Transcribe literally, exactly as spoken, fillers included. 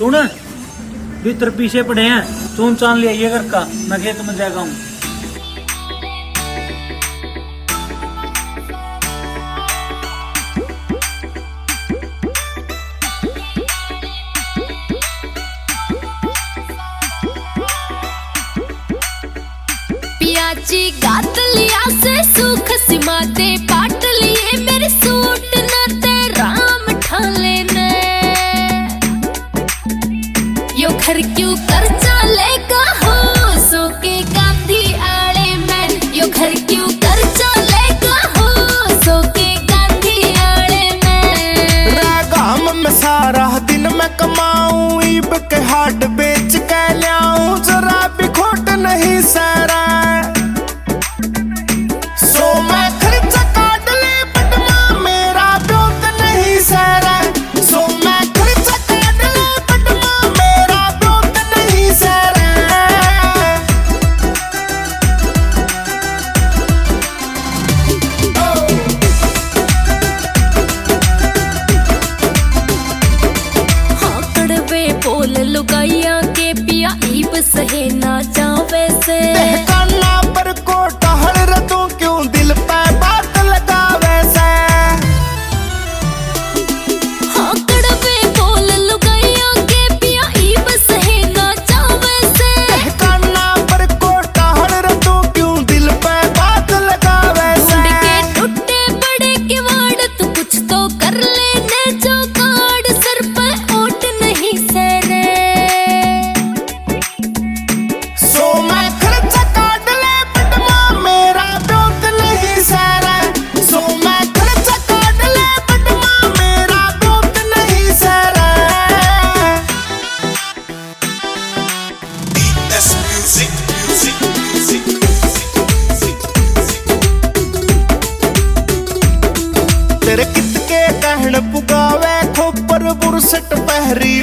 सुन, भीतर पीछे पड़े हैं, चून चान ले आइए घर का, मैं खेत में जाएगा हूँ। पियाची गात लिया से सुख सिमाते पाट लिए मेरे सूट न ते राम ठाले ने यो घर क्यों कर चलेगा हो सो के गांधी आड़े में यो घर क्यों कर चलेगा हो सो के गांधी आड़े में रागाम में सारा दिन मैं कमाऊं ईब के हाट बेच के लाऊं जरा भी खोट नहीं सारा बोल लुगाइया के पिया ईब सहे ना जावे से काना पर कोटा हर रतों क्यों दिल पे बात लगावे से हाँ कड़वे बोल लुगाइया के पिया ईब सहे ना जावे से काना पर कोटा हर रतों क्यों दिल पे बात लगावे से के टूटे बड़े के वाड़ तू कुछ तो कर लेने जो काड़ सर पे ओट नहीं से तेरे कित के कहन पुगावे खोपर बुरसट पहरी